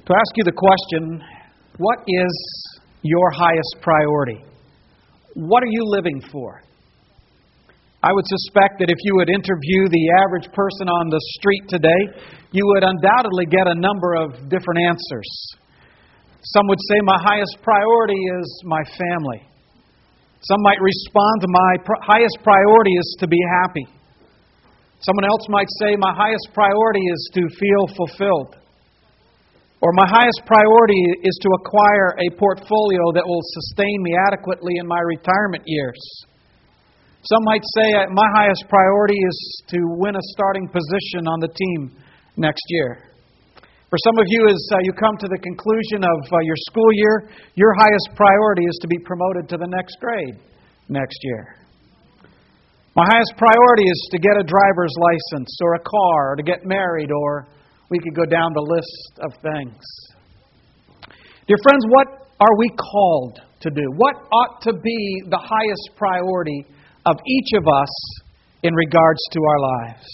To ask you the question, what is your highest priority? What are you living for? I would suspect that if you would interview the average person on the street today, you would undoubtedly get a number of different answers. Some would say my highest priority is my family. Some might respond to my highest priority is to be happy. Someone else might say my highest priority is to feel fulfilled. Or my highest priority is to acquire a portfolio that will sustain me adequately in my retirement years. Some might say my highest priority is to win a starting position on the team next year. For some of you, as you come to the conclusion of your school year, your highest priority is to be promoted to the next grade next year. My highest priority is to get a driver's license or a car or to get married, or we could go down the list of things. Dear friends, what are we called to do? What ought to be the highest priority of each of us in regards to our lives?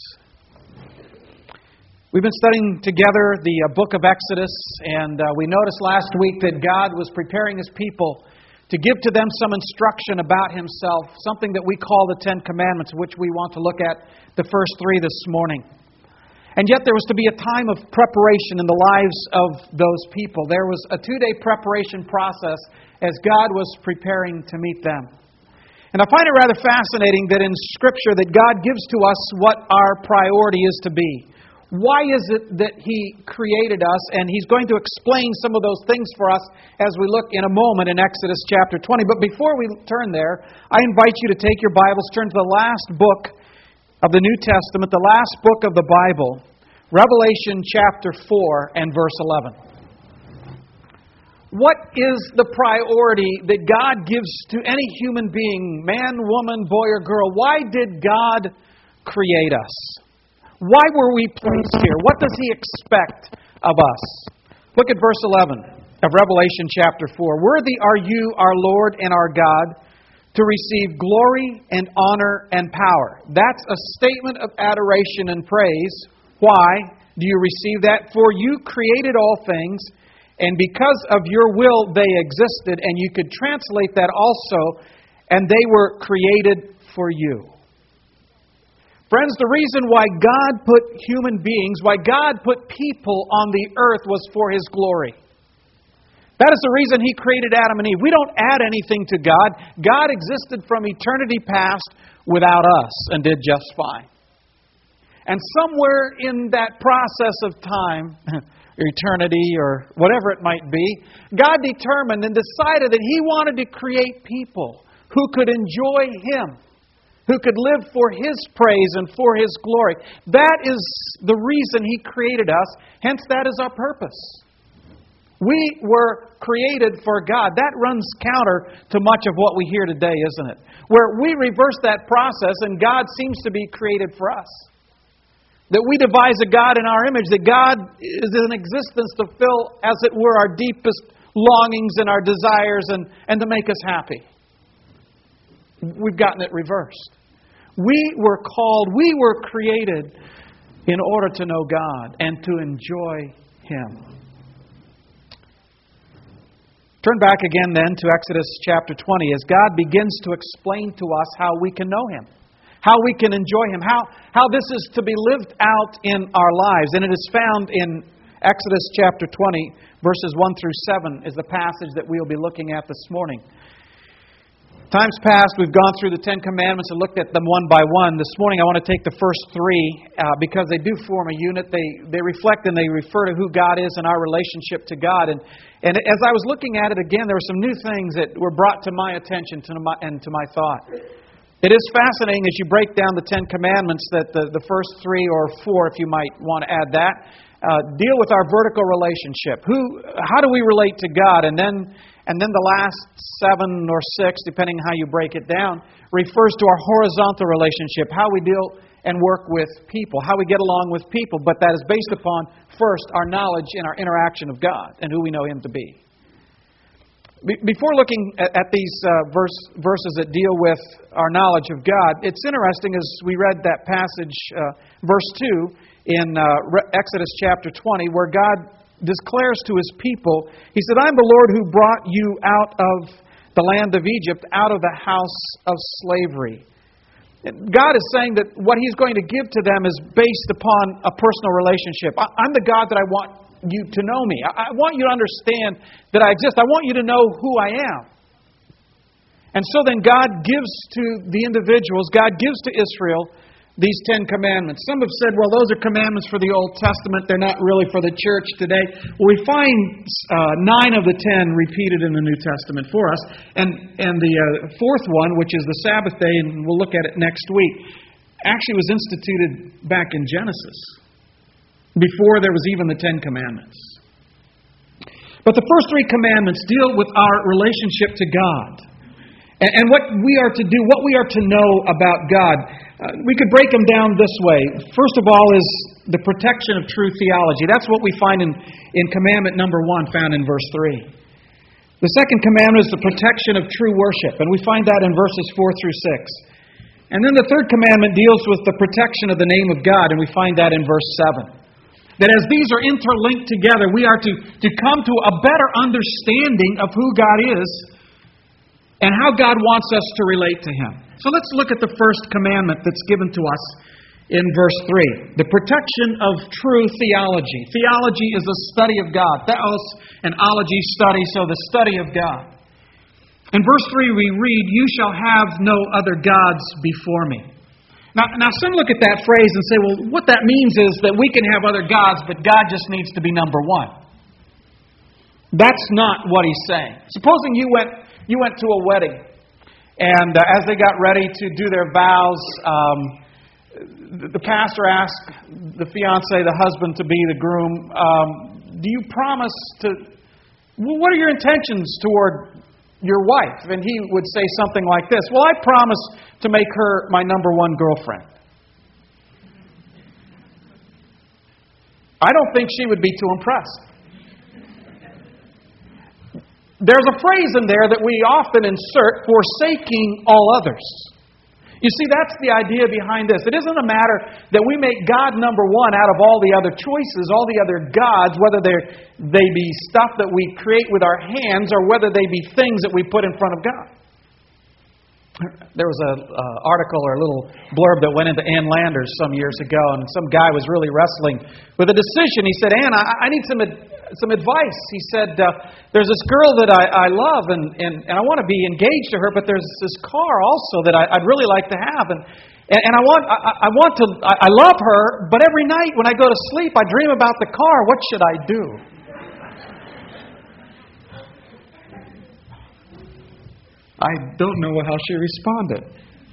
We've been studying together the book of Exodus, and we noticed last week that God was preparing His people to give to them some instruction about Himself, something that we call the Ten Commandments, which we want to look at the first three this morning. And yet there was to be a time of preparation in the lives of those people. There was a 2-day preparation process as God was preparing to meet them. And I find it rather fascinating that in Scripture that God gives to us what our priority is to be. Why is it that He created us? And He's going to explain some of those things for us as we look in a moment in Exodus chapter 20. But before we turn there, I invite you to take your Bibles, turn to the last book of the New Testament, the last book of the Bible, Revelation chapter 4 and verse 11. What is the priority that God gives to any human being, man, woman, boy, or girl? Why did God create us? Why were we placed here? What does He expect of us? Look at verse 11 of Revelation chapter 4. Worthy are you, our Lord and our God, to receive glory and honor and power. That's a statement of adoration and praise. Why do you receive that? For you created all things, and because of your will they existed, and you could translate that also, and they were created for you. Friends, the reason why God put human beings, why God put people on the earth was for His glory. That is the reason He created Adam and Eve. We don't add anything to God. God existed from eternity past without us and did just fine. And somewhere in that process of time, or eternity, or whatever it might be, God determined and decided that He wanted to create people who could enjoy Him, who could live for His praise and for His glory. That is the reason He created us. Hence, that is our purpose. We were created for God. That runs counter to much of what we hear today, isn't it? Where we reverse that process and God seems to be created for us. That we devise a God in our image, that God is in existence to fill, as it were, our deepest longings and our desires and to make us happy. We've gotten it reversed. We were called, we were created in order to know God and to enjoy Him. Turn back again then to Exodus chapter 20 as God begins to explain to us how we can know Him, how we can enjoy Him, how this is to be lived out in our lives. And it is found in Exodus chapter 20, verses 1 through 7 is the passage that we'll be looking at this morning. Times past, we've gone through the Ten Commandments and looked at them one by one. This morning I want to take the first three because they do form a unit. They reflect and they refer to who God is and our relationship to God. And as I was looking at it again, there were some new things that were brought to my attention and to my thought. It is fascinating as you break down the Ten Commandments that the first three or four, if you might want to add that, deal with our vertical relationship. How do we relate to God? And then the last 7 or 6, depending on how you break it down, refers to our horizontal relationship, how we deal and work with people, how we get along with people. But that is based upon, first, our knowledge and our interaction of God and who we know Him to be. Before looking at these verses that deal with our knowledge of God, it's interesting as we read that passage, verse 2, in Exodus chapter 20, where God declares to His people, He said, I'm the Lord who brought you out of the land of Egypt, out of the house of slavery. God is saying that what He's going to give to them is based upon a personal relationship. I'm the God that I want you to know me. I want you to understand that I exist. I want you to know who I am. And so then God gives to the individuals, God gives to Israel these 10 commandments. Some have said, well, those are commandments for the Old Testament. They're not really for the church today. Well, we find 9 of the 10 repeated in the New Testament for us. And the fourth one, which is the Sabbath day, and we'll look at it next week, actually was instituted back in Genesis, before there was even the 10 commandments. But the first 3 commandments deal with our relationship to God. And what we are to do, what we are to know about God. We could break them down this way. First of all is the protection of true theology. That's what we find in commandment number 1, found in verse 3. The second commandment is the protection of true worship, and we find that in verses 4 through 6. And then the third commandment deals with the protection of the name of God, and we find that in verse 7. That as these are interlinked together, we are to come to a better understanding of who God is and how God wants us to relate to Him. So let's look at the first commandment that's given to us in verse 3. The protection of true theology. Theology is the study of God. Theos and ology, study, so the study of God. In verse 3 we read, you shall have no other gods before me. Now some look at that phrase and say, well, what that means is that we can have other gods, but God just needs to be number 1. That's not what He's saying. Supposing you went to a wedding, and as they got ready to do their vows, the pastor asked the fiancé, the husband, to be the groom, do you promise to, what are your intentions toward your wife? And he would say something like this, well, I promise to make her my number 1 girlfriend. I don't think she would be too impressed. There's a phrase in there that we often insert, forsaking all others. You see, that's the idea behind this. It isn't a matter that we make God number 1 out of all the other choices, all the other gods, whether they be stuff that we create with our hands or whether they be things that we put in front of God. There was an article or a little blurb that went into Ann Landers some years ago, and some guy was really wrestling with a decision. He said, Ann, I need some advice. He said, there's this girl that I love, and I want to be engaged to her, but there's this car also that I'd really like to have, and I love her, but every night when I go to sleep, I dream about the car. What should I do? I don't know how she responded.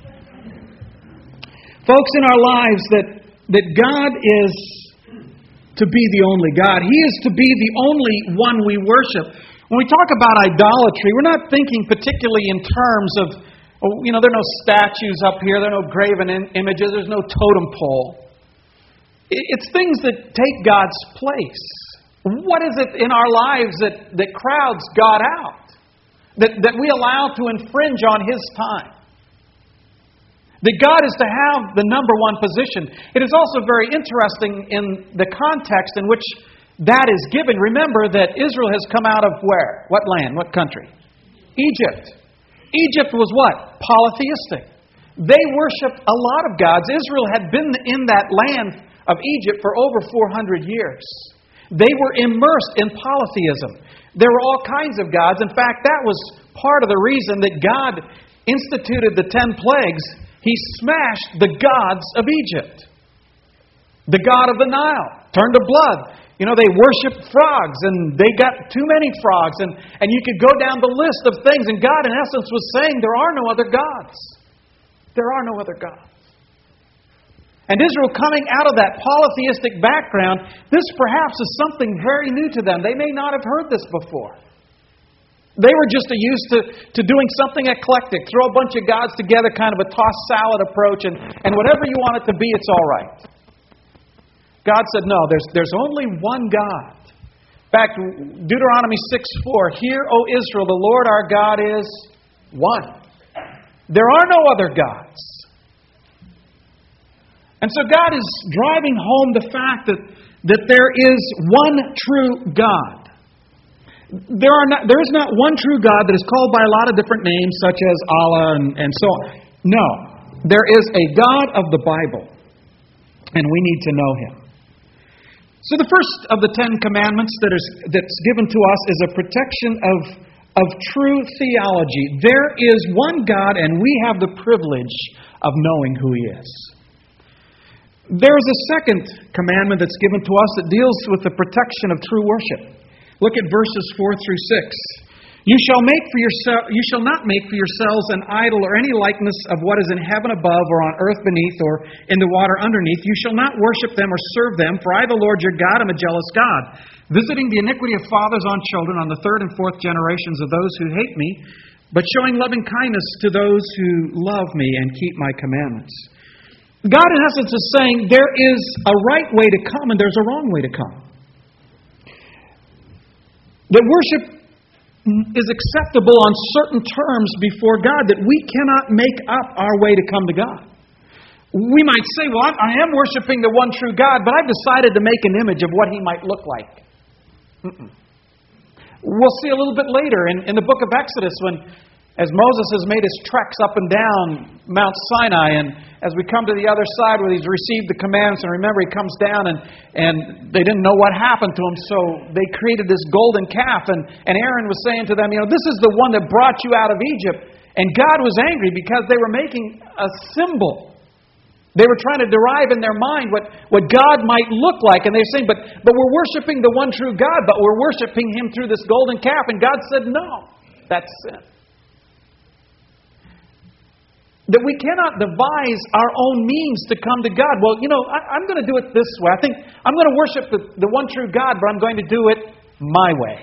Folks, in our lives, that God is to be the only God. He is to be the only one we worship. When we talk about idolatry, we're not thinking particularly in terms of, there are no statues up here, there are no graven images, there's no totem pole. It's things that take God's place. What is it in our lives that crowds God out? That we allow to infringe on His time? That God is to have the number 1 position. It is also very interesting in the context in which that is given. Remember that Israel has come out of where? What land? What country? Egypt. Egypt was what? Polytheistic. They worshipped a lot of gods. Israel had been in that land of Egypt for over 400 years. They were immersed in polytheism. There were all kinds of gods. In fact, that was part of the reason that God instituted the 10 plagues. He smashed the gods of Egypt. The god of the Nile turned to blood. They worshipped frogs, and they got too many frogs. And you could go down the list of things. And God, in essence, was saying, there are no other gods. There are no other gods. And Israel, coming out of that polytheistic background, this perhaps is something very new to them. They may not have heard this before. They were just used to doing something eclectic. Throw a bunch of gods together, kind of a tossed salad approach, and whatever you want it to be, it's all right. God said, no, there's only one God. In fact, Deuteronomy 6:4, hear, O Israel, the Lord our God is one. There are no other gods. And so God is driving home the fact that there is one true God. There is not one true God that is called by a lot of different names, such as Allah and so on. No, there is a God of the Bible, and we need to know Him. So the first of the 10 commandments that's given to us is a protection of true theology. There is one God, and we have the privilege of knowing who He is. There's a second commandment that's given to us that deals with the protection of true worship. Look at verses 4 through 6. You shall not make for yourselves an idol or any likeness of what is in heaven above or on earth beneath or in the water underneath. You shall not worship them or serve them, for I, the Lord your God, am a jealous God, visiting the iniquity of fathers on children on the third and fourth generations of those who hate me, but showing loving kindness to those who love me and keep my commandments. God, in essence, is saying there is a right way to come and there's a wrong way to come. That worship is acceptable on certain terms before God, that we cannot make up our way to come to God. We might say, well, I am worshiping the one true God, but I've decided to make an image of what He might look like. We'll see a little bit later in the book of Exodus as Moses has made his treks up and down Mount Sinai, and as we come to the other side where he's received the commandments, and remember he comes down and they didn't know what happened to him, so they created this golden calf, and Aaron was saying to them, this is the one that brought you out of Egypt. And God was angry because they were making a symbol. They were trying to derive in their mind what God might look like, and they're saying, but we're worshiping the one true God, but we're worshiping Him through this golden calf. And God said, no, that's sin. That we cannot devise our own means to come to God. Well, I'm going to do it this way. I think I'm going to worship the one true God, but I'm going to do it my way.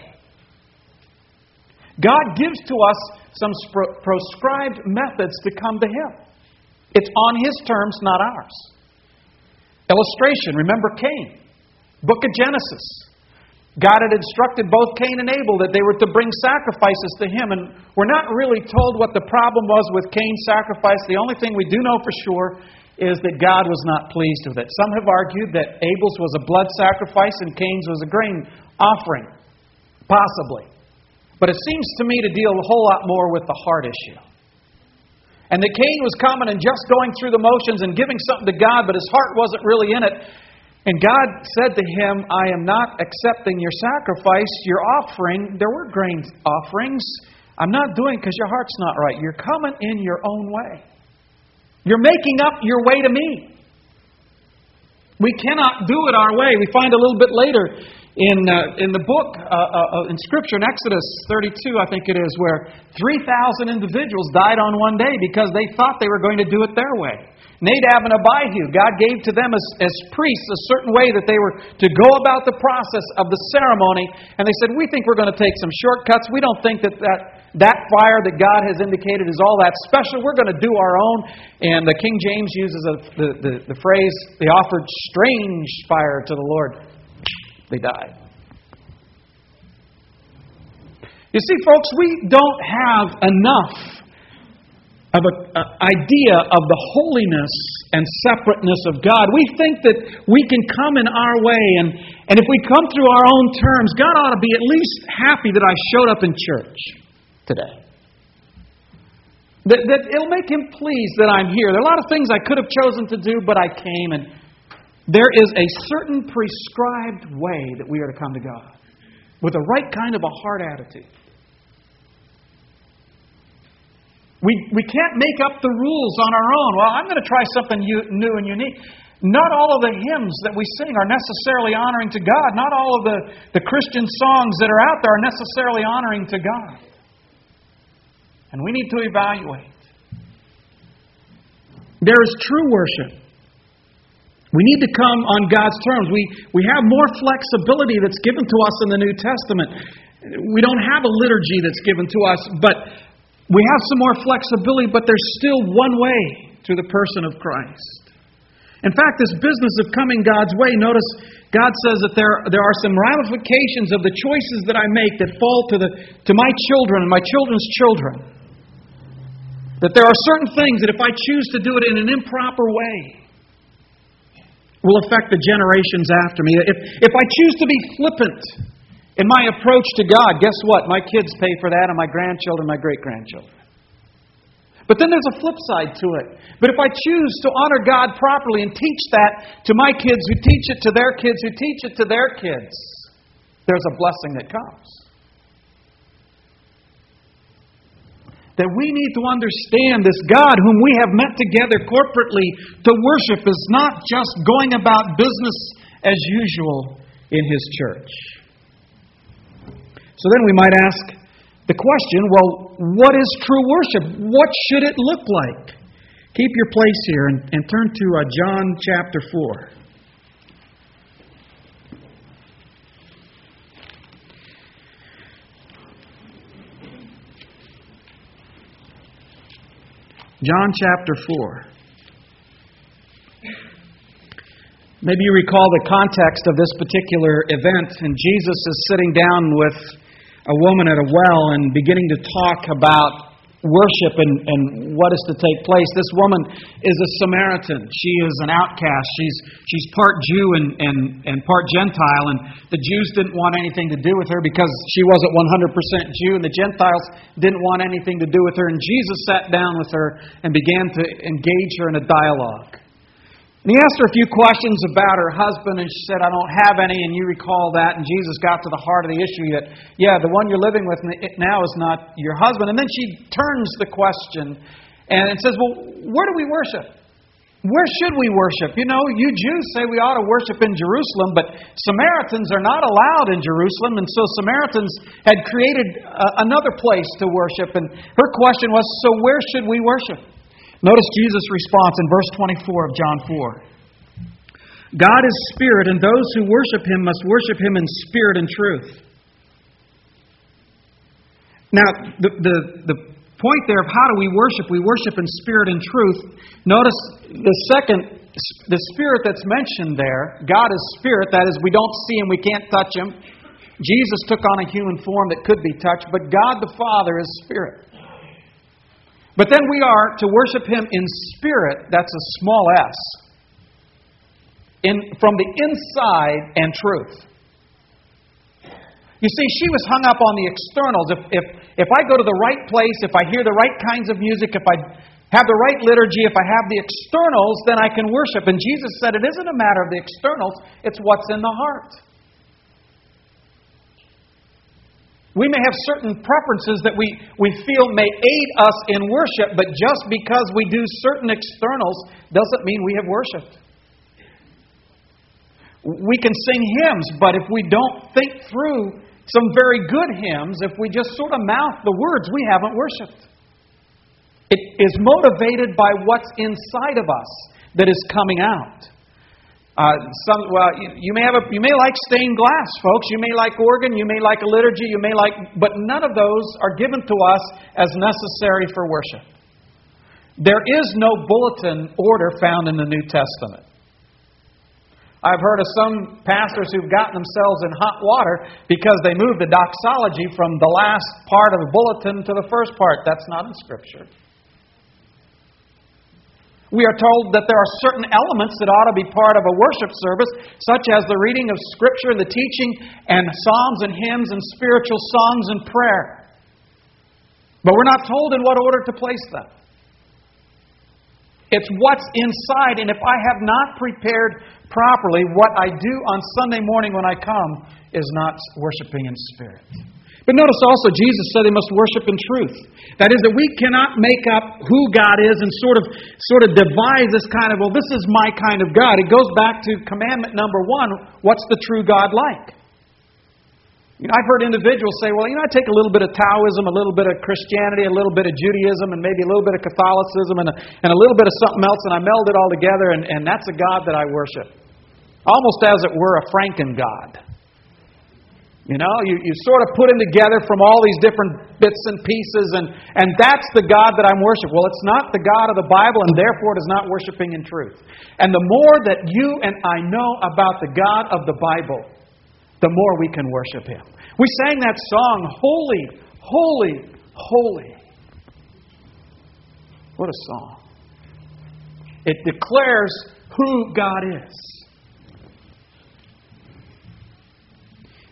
God gives to us some proscribed methods to come to Him. It's on His terms, not ours. Illustration, remember Cain. Book of Genesis. God had instructed both Cain and Abel that they were to bring sacrifices to Him. And we're not really told what the problem was with Cain's sacrifice. The only thing we do know for sure is that God was not pleased with it. Some have argued that Abel's was a blood sacrifice and Cain's was a grain offering. Possibly. But it seems to me to deal a whole lot more with the heart issue. And that Cain was coming and just going through the motions and giving something to God, but his heart wasn't really in it. And God said to him, I am not accepting your sacrifice, your offering. There were grain offerings. I'm not doing it because your heart's not right. You're coming in your own way. You're making up your way to me. We cannot do it our way. We find a little bit later in the book, in Scripture, in Exodus 32, I think it is, where 3,000 individuals died on one day because they thought they were going to do it their way. Nadab and Abihu, God gave to them as priests a certain way that they were to go about the process of the ceremony. And they said, we think we're going to take some shortcuts. We don't think that fire that God has indicated is all that special. We're going to do our own. And the King James uses the phrase, they offered strange fire to the Lord. They died. You see, folks, we don't have enough of an idea of the holiness and separateness of God. We think that we can come in our way, and if we come through our own terms, God ought to be at least happy that I showed up in church today. That it'll make Him pleased that I'm here. There are a lot of things I could have chosen to do, but I came, and there is a certain prescribed way that we are to come to God with the right kind of a heart attitude. We can't make up the rules on our own. Well, I'm going to try something new and unique. Not all of the hymns that we sing are necessarily honoring to God. Not all of the Christian songs that are out there are necessarily honoring to God. And we need to evaluate. There is true worship. We need to come on God's terms. We have more flexibility that's given to us in the New Testament. We don't have a liturgy that's given to us, but we have some more flexibility, but there's still one way through the person of Christ. In fact, this business of coming God's way, notice God says that there are some ramifications of the choices that I make that fall to my children and my children's children. That there are certain things that if I choose to do it in an improper way, will affect the generations after me. If I choose to be flippant in my approach to God, guess what? My kids pay for that, and my grandchildren, my great-grandchildren. But then there's a flip side to it. But if I choose to honor God properly and teach that to my kids, who teach it to their kids, who teach it to their kids, there's a blessing that comes. That we need to understand this God whom we have met together corporately to worship is not just going about business as usual in His church. So then we might ask the question, well, what is true worship? What should it look like? Keep your place here and turn to John chapter 4. John chapter 4. Maybe you recall the context of this particular event, and Jesus is sitting down with a woman at a well and beginning to talk about worship and what is to take place. This woman is a Samaritan. She is an outcast. She's part Jew and part Gentile, and the Jews didn't want anything to do with her because she wasn't 100% Jew, and the Gentiles didn't want anything to do with her. And Jesus sat down with her and began to engage her in a dialogue. And He asked her a few questions about her husband, and she said, I don't have any, and you recall that. And Jesus got to the heart of the issue that, the one you're living with now is not your husband. And then she turns the question and says, well, where do we worship? Where should we worship? You know, you Jews say we ought to worship in Jerusalem, but Samaritans are not allowed in Jerusalem, and so Samaritans had created another place to worship. And her question was, so where should we worship? Notice Jesus' response in verse 24 of John 4. God is spirit, and those who worship Him must worship Him in spirit and truth. Now, the point there of how do we worship in spirit and truth. Notice the spirit that's mentioned there. God is spirit, that is, we don't see Him, we can't touch Him. Jesus took on a human form that could be touched, but God the Father is spirit. But then we are to worship Him in spirit, that's a small s, from the inside and truth. You see, she was hung up on the externals. If I go to the right place, if I hear the right kinds of music, if I have the right liturgy, if I have the externals, then I can worship. And Jesus said it isn't a matter of the externals, it's what's in the heart. We may have certain preferences that we feel may aid us in worship, but just because we do certain externals doesn't mean we have worshiped. We can sing hymns, but if we don't think through some very good hymns, if we just sort of mouth the words, we haven't worshiped. It is motivated by what's inside of us that is coming out. You may like stained glass, folks. You may like organ. You may like a liturgy. But none of those are given to us as necessary for worship. There is no bulletin order found in the New Testament. I've heard of some pastors who've gotten themselves in hot water because they moved the doxology from the last part of the bulletin to the first part. That's not in Scripture. We are told that there are certain elements that ought to be part of a worship service, such as the reading of Scripture and the teaching and psalms and hymns and spiritual songs and prayer. But we're not told in what order to place them. It's what's inside, and if I have not prepared properly, what I do on Sunday morning when I come is not worshiping in spirit. But notice also, Jesus said they must worship in truth. That is, that we cannot make up who God is and sort of devise this kind of, well, this is my kind of God. It goes back to commandment number 1, what's the true God like? You know, I've heard individuals say, well, I take a little bit of Taoism, a little bit of Christianity, a little bit of Judaism, and maybe a little bit of Catholicism, and a little bit of something else, and I meld it all together, and that's a God that I worship. Almost as it were a Franken God. You know, you sort of put them together from all these different bits and pieces, and that's the God that I'm worshiping. Well, it's not the God of the Bible, and therefore it is not worshiping in truth. And the more that you and I know about the God of the Bible, the more we can worship Him. We sang that song, Holy, Holy, Holy. What a song. It declares who God is.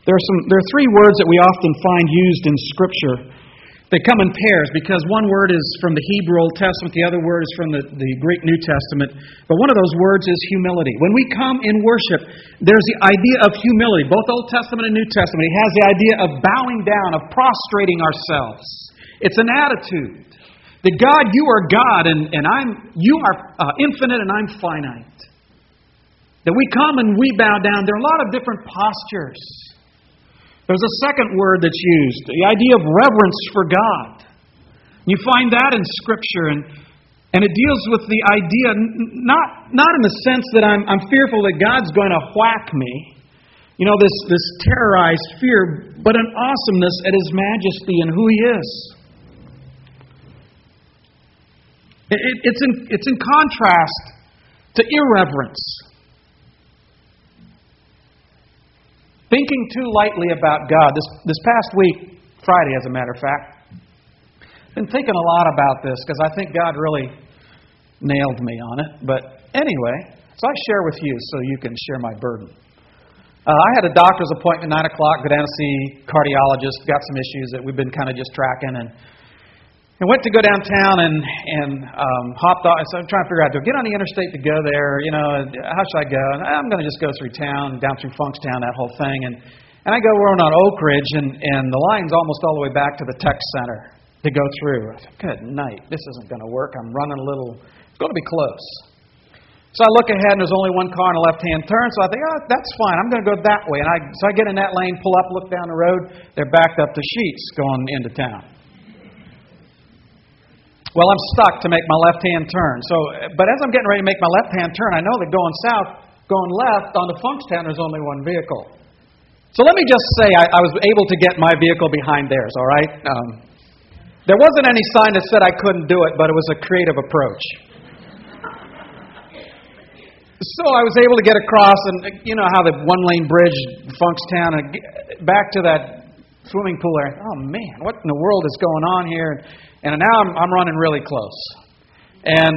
There are three words that we often find used in Scripture. They come in pairs because one word is from the Hebrew Old Testament, the other word is from the Greek New Testament. But one of those words is humility. When we come in worship, there's the idea of humility, both Old Testament and New Testament. It has the idea of bowing down, of prostrating ourselves. It's an attitude that God, you are God, and you are infinite and I'm finite. That we come and we bow down. There are a lot of different postures. There's a second word that's used, the idea of reverence for God. You find that in Scripture, and it deals with the idea, not in the sense that I'm fearful that God's going to whack me, this terrorized fear, but an awesomeness at His majesty and who He is. It's in contrast to irreverence. Thinking too lightly about God. This past week, Friday as a matter of fact, I've been thinking a lot about this because I think God really nailed me on it. But anyway, so I share with you so you can share my burden. I had a doctor's appointment at 9 o'clock, go down to see cardiologist, got some issues that we've been kind of just tracking, and went to go downtown and hopped off. So I'm trying to figure out, do I get on the interstate to go there? How should I go? And I'm going to just go through town, down through Funkstown, that whole thing. And I go around on Oak Ridge, and the line's almost all the way back to the tech center to go through. I said, good night. This isn't going to work. I'm running a little. It's going to be close. So I look ahead, and there's only one car in a left-hand turn. So I think, that's fine. I'm going to go that way. And so I get in that lane, pull up, look down the road. They're backed up to Sheets going into town. Well, I'm stuck to make my left-hand turn. But as I'm getting ready to make my left-hand turn, I know that going south, going left onto Funkstown, there's only one vehicle. So let me just say I was able to get my vehicle behind theirs, all right? There wasn't any sign that said I couldn't do it, but it was a creative approach. So I was able to get across, and you know how the one-lane bridge, Funkstown, and back to that swimming pool area. Oh, man, what in the world is going on here? And now I'm running really close. And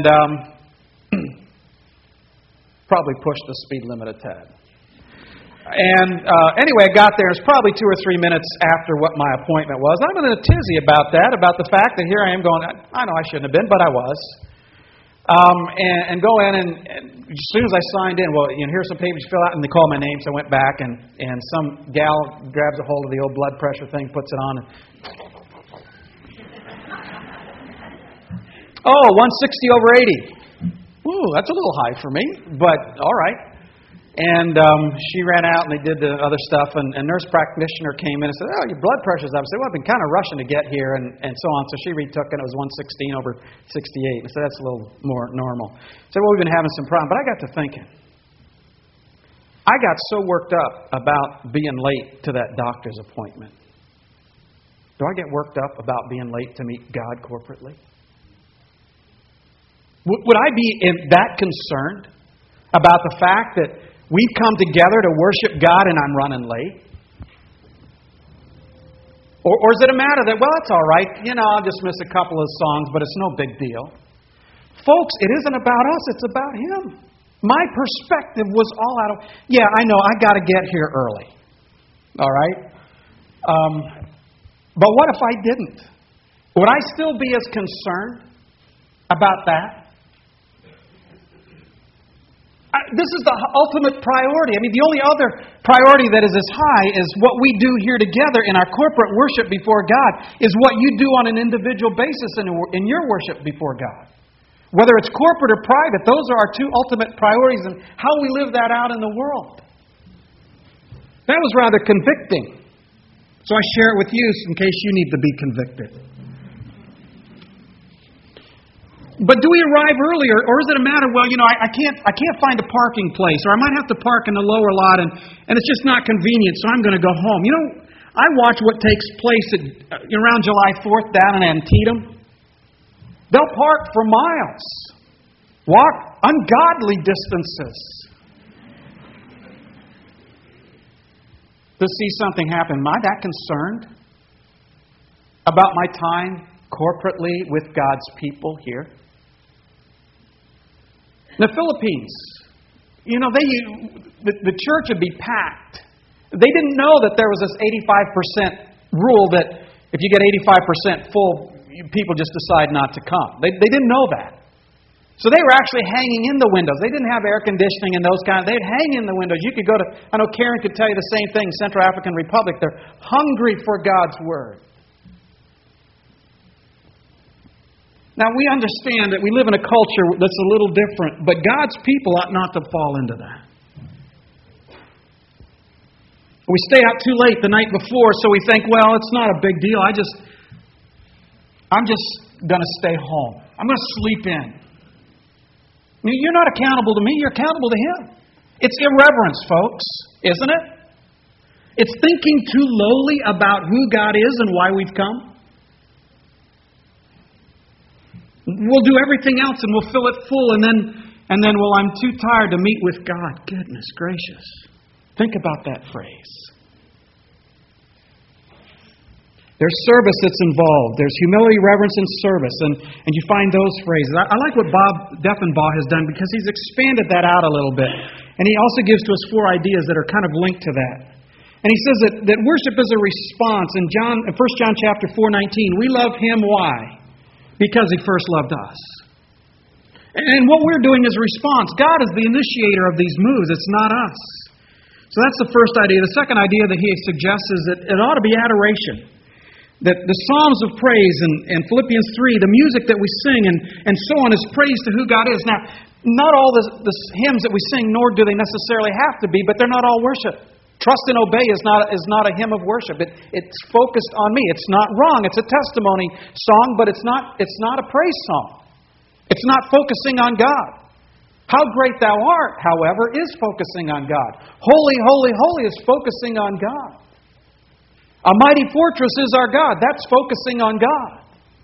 probably pushed the speed limit a tad. And anyway, I got there. It was probably 2 or 3 minutes after what my appointment was. I'm in a tizzy about that, about the fact that here I am going, I know I shouldn't have been, but I was. And go in, and as soon as I signed in, well, here's some papers to fill out, and they called my name, so I went back, and some gal grabs a hold of the old blood pressure thing, puts it on, and 160/80. Ooh, that's a little high for me, but all right. And she ran out, and they did the other stuff, and a nurse practitioner came in and said, your blood pressure's up. I said, well, I've been kind of rushing to get here, and so on. So she retook it. It was 116/68. I said, that's a little more normal. I said, well, we've been having some problems. But I got to thinking. I got so worked up about being late to that doctor's appointment. Do I get worked up about being late to meet God corporately? Would I be that concerned about the fact that we've come together to worship God and I'm running late? Or is it a matter that, well, it's all right. I'll just miss a couple of songs, but it's no big deal. Folks, it isn't about us. It's about Him. My perspective was all out of, I know, I got to get here early. All right? But what if I didn't? Would I still be as concerned about that? This is the ultimate priority. I mean, the only other priority that is as high as what we do here together in our corporate worship before God is what you do on an individual basis in your worship before God. Whether it's corporate or private, those are our two ultimate priorities and how we live that out in the world. That was rather convicting. So I share it with you in case you need to be convicted. But do we arrive earlier, or is it a matter, I can't find a parking place, or I might have to park in the lower lot, and it's just not convenient, so I'm going to go home. I watch what takes place around July 4th down in Antietam. They'll park for miles, walk ungodly distances to see something happen. Am I that concerned about my time corporately with God's people here? In the Philippines, the church would be packed They didn't know that there was this 85% rule that if you get 85% full, people just decide not to come. They didn't know that. So they were actually hanging in the windows. They didn't have air conditioning and those kind of... They'd hang in the windows. You could go to... I know Karen could tell you the same thing, Central African Republic. They're hungry for God's Word. Now, we understand that we live in a culture that's a little different, but God's people ought not to fall into that. We stay out too late the night before, so we think, well, it's not a big deal. I'm just going to stay home. I'm going to sleep in. I mean, you're not accountable to me. You're accountable to Him. It's irreverence, folks, isn't it? It's thinking too lowly about who God is and why we've come. We'll do everything else and we'll fill it full, and then, well, I'm too tired to meet with God. Goodness gracious. Think about that phrase. There's service that's involved. There's humility, reverence, and service. And you find those phrases. I like what Bob Deffinbaugh has done because he's expanded that out a little bit. And he also gives to us 4 ideas that are kind of linked to that. And he says that worship is a response. In 1 John chapter 4:19, we love Him, why? Because He first loved us. And what we're doing is a response. God is the initiator of these moves. It's not us. So that's the first idea. The second idea that he suggests is that it ought to be adoration. That the Psalms of praise and Philippians 3, the music that we sing and so on is praise to who God is. Now, not all the hymns that we sing, nor do they necessarily have to be, but they're not all worship. Trust and obey is not a hymn of worship. It's focused on me. It's not wrong. It's a testimony song, but it's not a praise song. It's not focusing on God. How great thou art, however, is focusing on God. Holy, holy, holy is focusing on God. A mighty fortress is our God. That's focusing on God.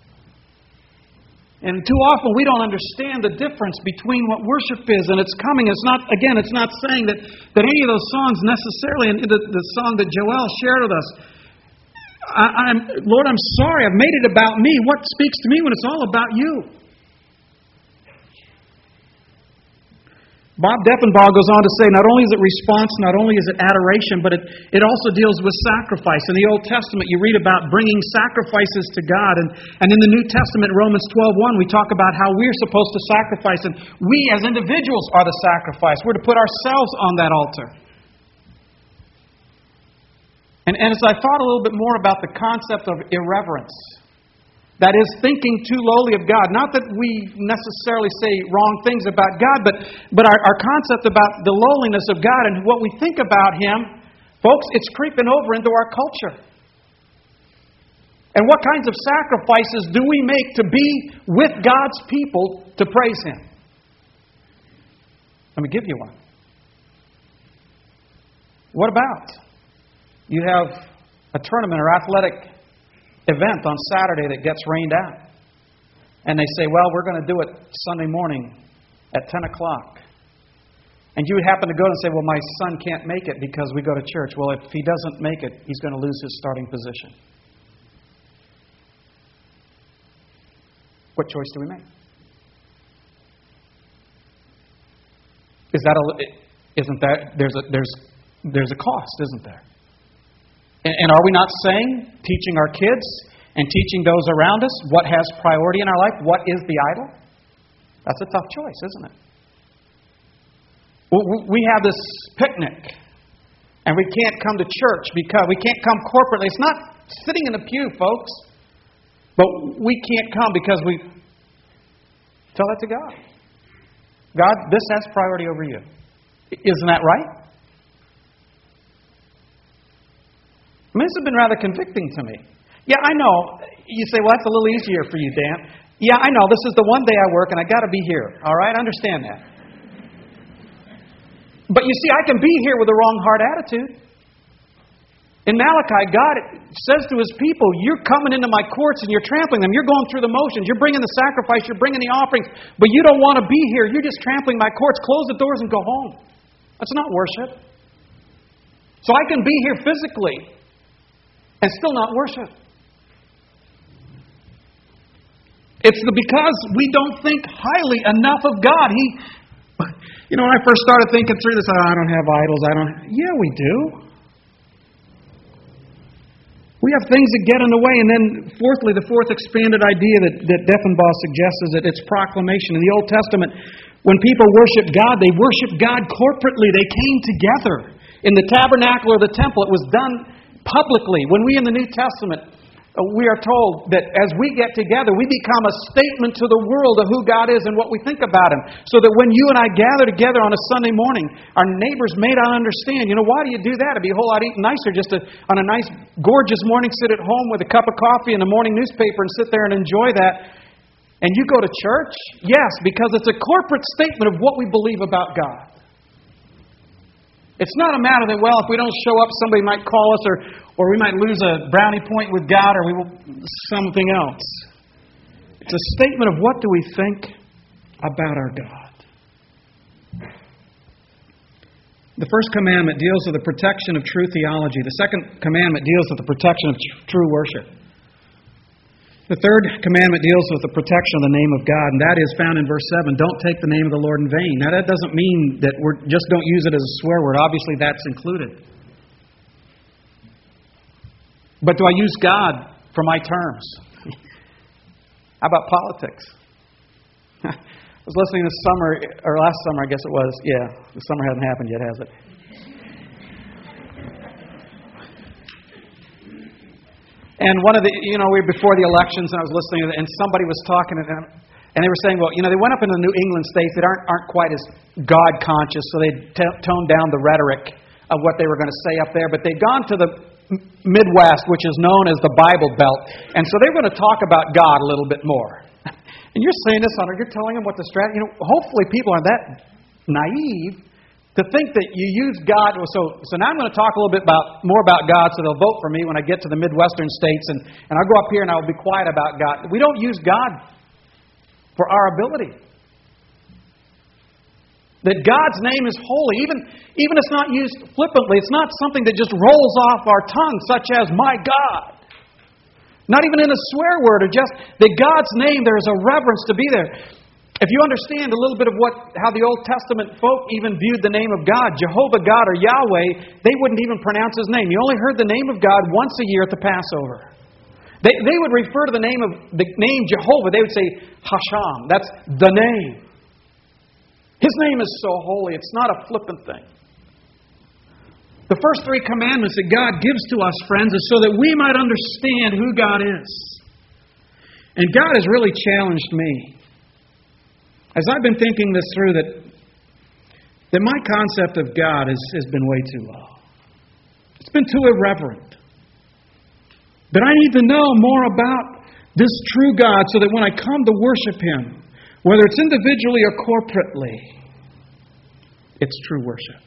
And too often we don't understand the difference between what worship is and it's coming. It's not saying that any of those songs necessarily, and the song that Joel shared with us, Lord, I'm sorry, I've made it about me. What speaks to me when it's all about you? Bob Deffinbaugh goes on to say, not only is it response, not only is it adoration, but it also deals with sacrifice. In the Old Testament, you read about bringing sacrifices to God. And in the New Testament, Romans 12:1, we talk about how we're supposed to sacrifice. And we as individuals are the sacrifice. We're to put ourselves on that altar. And as I thought a little bit more about the concept of irreverence, that is, thinking too lowly of God. Not that we necessarily say wrong things about God, but our concept about the lowliness of God and what we think about Him, folks, it's creeping over into our culture. And what kinds of sacrifices do we make to be with God's people to praise Him? Let me give you one. What about? You have a tournament or athletic event on Saturday that gets rained out. And they say, well, we're going to do it Sunday morning at 10 o'clock. And you would happen to go and say, well, my son can't make it because we go to church. Well, if he doesn't make it, he's going to lose his starting position. What choice do we make? There's a cost, isn't there? And are we not saying, teaching our kids and teaching those around us what has priority in our life? What is the idol? That's a tough choice, isn't it? We have this picnic, and we can't come to church because we can't come corporately. It's not sitting in the pew, folks. But we can't come because we tell that to God. God, this has priority over you. Isn't that right? I mean, this has been rather convicting to me. Yeah, I know. You say, well, that's a little easier for you, Dan. Yeah, I know. This is the one day I work, and I got to be here. All right? I understand that. But you see, I can be here with a wrong heart attitude. In Malachi, God says to His people, you're coming into my courts and you're trampling them. You're going through the motions. You're bringing the sacrifice. You're bringing the offerings. But you don't want to be here. You're just trampling my courts. Close the doors and go home. That's not worship. So I can be here physically and still not worship. It's because we don't think highly enough of God. When I first started thinking through this, I don't have idols. Yeah, we do. We have things that get in the way. And then fourthly, the fourth expanded idea that Defenbaugh suggests is that it's proclamation. In the Old Testament, when people worship God, they worship God corporately. They came together. In the tabernacle or the temple, it was done publicly. When we in the New Testament, we are told that as we get together, we become a statement to the world of who God is and what we think about Him. So that when you and I gather together on a Sunday morning, our neighbors may not understand, why do you do that? It'd be a whole lot nicer just to, on a nice, gorgeous morning, sit at home with a cup of coffee and a morning newspaper and sit there and enjoy that. And you go to church? Yes, because it's a corporate statement of what we believe about God. It's not a matter that, if we don't show up, somebody might call us, or we might lose a brownie point with God, or we will something else. It's a statement of what do we think about our God. The first commandment deals with the protection of true theology. The second commandment deals with the protection of true worship. The third commandment deals with the protection of the name of God, and that is found in verse 7. Don't take the name of the Lord in vain. Now, that doesn't mean that just don't use it as a swear word. Obviously, that's included. But do I use God for my terms? How about politics? I was listening this summer, or last summer, I guess it was. Yeah, the summer hasn't happened yet, has it? And one of the, we were before the elections, and I was listening, and somebody was talking, and they were saying, they went up into the New England states that aren't quite as God-conscious, so they toned down the rhetoric of what they were going to say up there. But they'd gone to the Midwest, which is known as the Bible Belt, and so they were going to talk about God a little bit more. And you're saying this, Hunter, you're telling them what the strategy, hopefully people aren't that naive to think that you use God. So now I'm going to talk a little bit more about God so they'll vote for me when I get to the Midwestern states. And I'll go up here and I'll be quiet about God. We don't use God for our ability. That God's name is holy. Even it's not used flippantly. It's not something that just rolls off our tongue, such as my God. Not even in a swear word, or just that God's name, there is a reverence to be there. If you understand a little bit of how the Old Testament folk even viewed the name of God, Jehovah God or Yahweh, they wouldn't even pronounce His name. You only heard the name of God once a year at the Passover. They would refer to the name Jehovah. They would say Hashem. That's the name. His name is so holy. It's not a flippant thing. The first three commandments that God gives to us, friends, is so that we might understand who God is. And God has really challenged me. As I've been thinking this through, that my concept of God has been way too low. It's been too irreverent. That I need to know more about this true God so that when I come to worship Him, whether it's individually or corporately, it's true worship.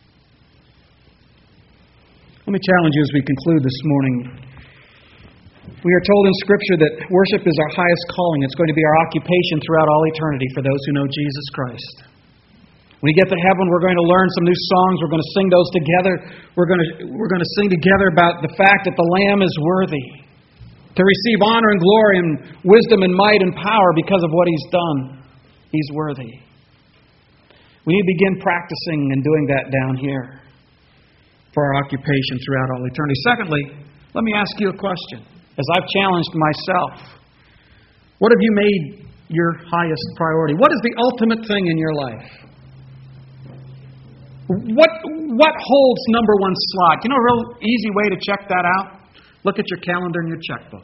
Let me challenge you as we conclude this morning. We are told in Scripture that worship is our highest calling. It's going to be our occupation throughout all eternity for those who know Jesus Christ. When we get to heaven, we're going to learn some new songs. We're going to sing those together. We're going to sing together about the fact that the Lamb is worthy to receive honor and glory and wisdom and might and power because of what He's done. He's worthy. We need to begin practicing and doing that down here for our occupation throughout all eternity. Secondly, let me ask you a question. As I've challenged myself, what have you made your highest priority? What is the ultimate thing in your life? What holds number one slot? You know a real easy way to check that out? Look at your calendar and your checkbook.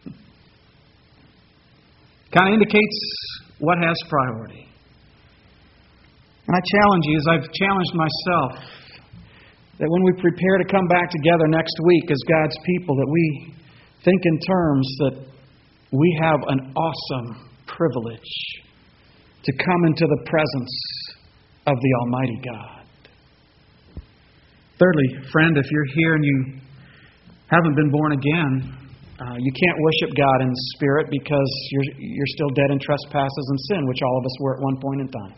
Kind of indicates what has priority. And I challenge you, as I've challenged myself, that when we prepare to come back together next week as God's people, that we think in terms that we have an awesome privilege to come into the presence of the Almighty God. Thirdly, friend, if you're here and you haven't been born again, you can't worship God in spirit because you're still dead in trespasses and sin, which all of us were at one point in time.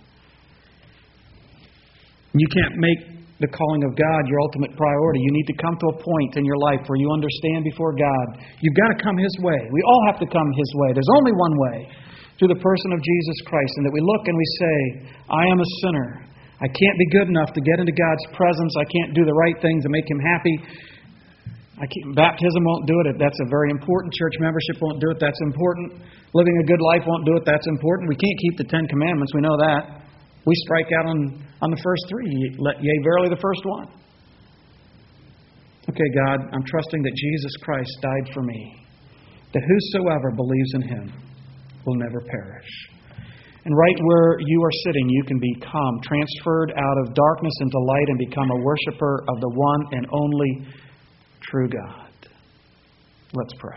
You can't make the calling of God your ultimate priority. You need to come to a point in your life where you understand before God. You've got to come His way. We all have to come His way. There's only one way, through the person of Jesus Christ. And that we look and we say, I am a sinner. I can't be good enough to get into God's presence. I can't do the right thing to make Him happy. Baptism won't do it. That's a very important. Church membership won't do it. That's important. Living a good life won't do it. That's important. We can't keep the 10 Commandments. We know that. We strike out on the first 3. Yea, verily, the first one. Okay, God, I'm trusting that Jesus Christ died for me, that whosoever believes in Him will never perish. And right where you are sitting, you can become transferred out of darkness into light and become a worshiper of the one and only true God. Let's pray.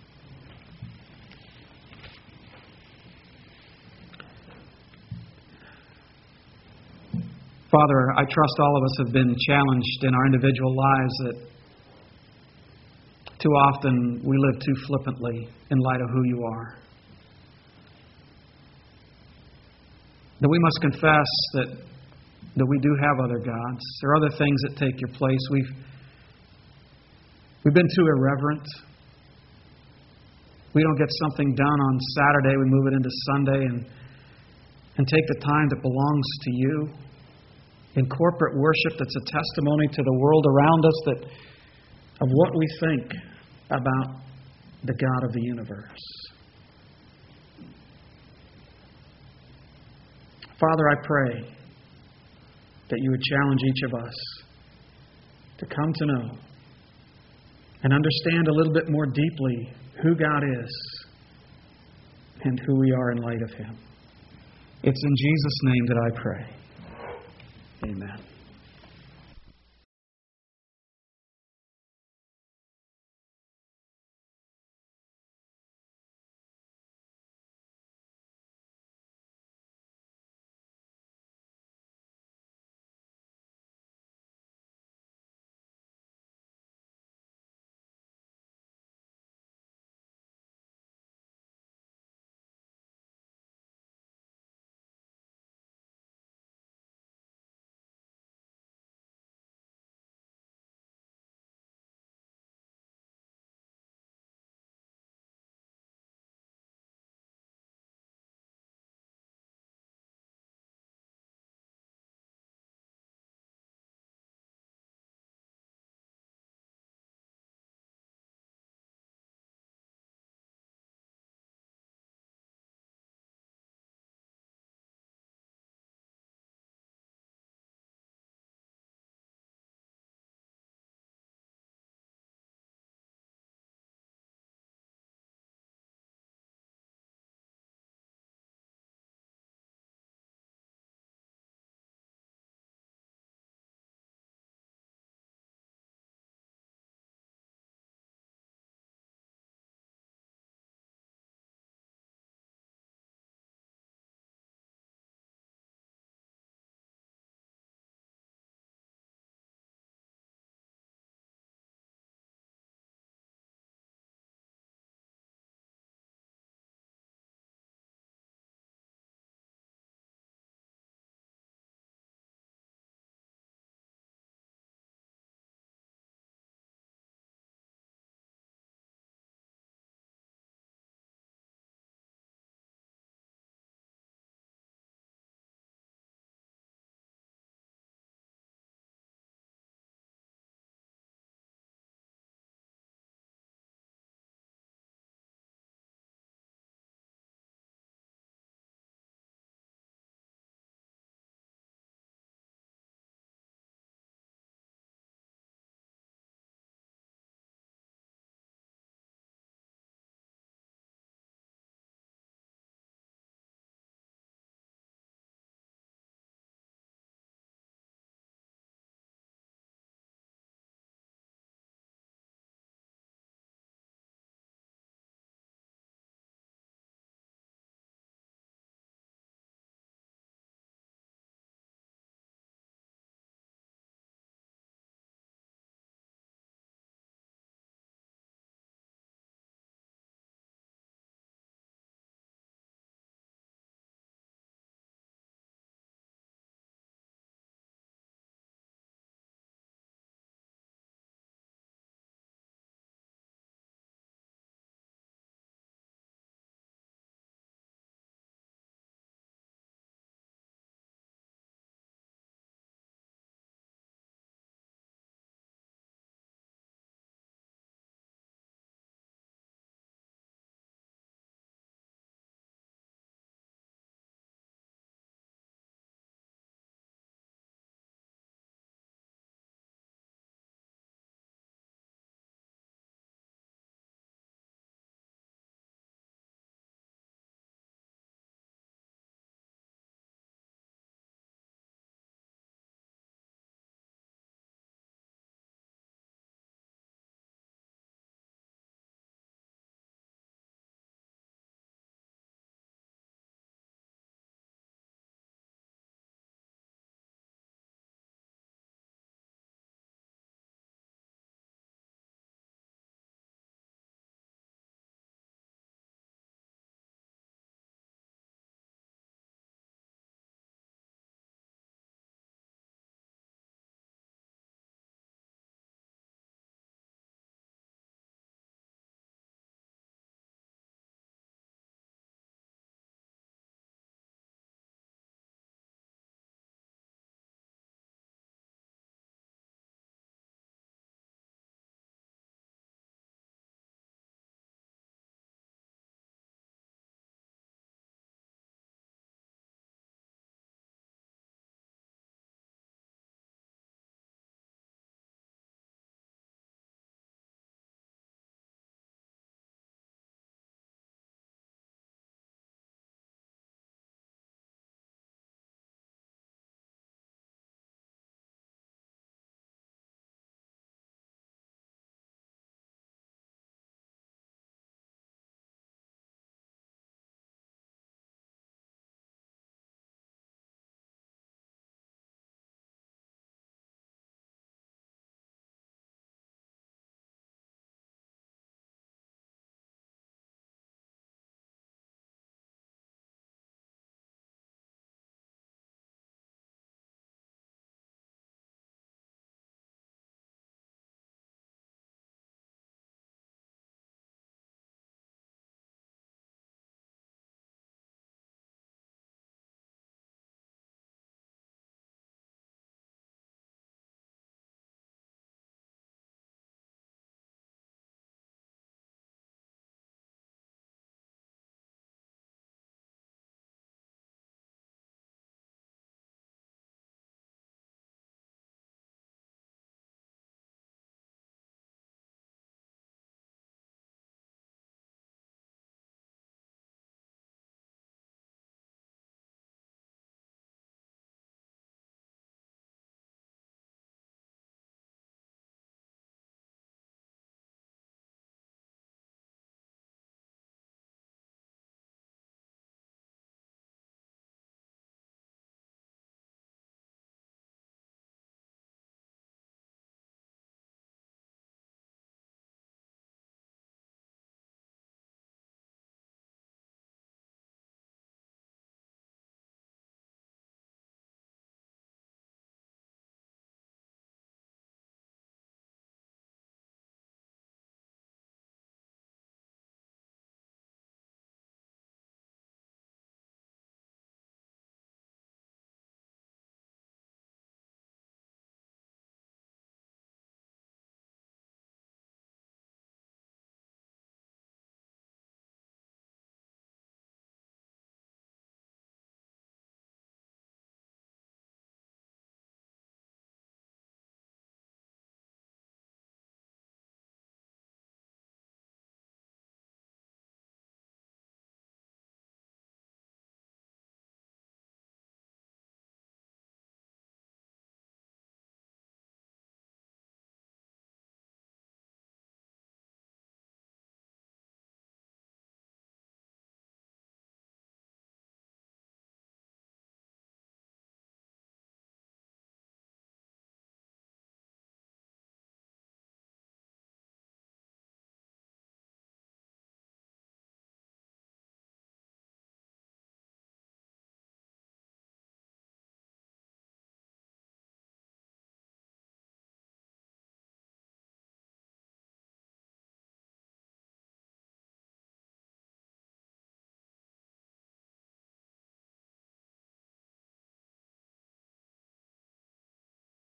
Father, I trust all of us have been challenged in our individual lives that too often we live too flippantly in light of who you are. That we must confess that we do have other gods. There are other things that take your place. We've been too irreverent. We don't get something done on Saturday, we move it into Sunday and take the time that belongs to you. In corporate worship that's a testimony to the world around us of what we think about the God of the universe. Father, I pray that you would challenge each of us to come to know and understand a little bit more deeply who God is and who we are in light of Him. It's in Jesus' name that I pray. Amen.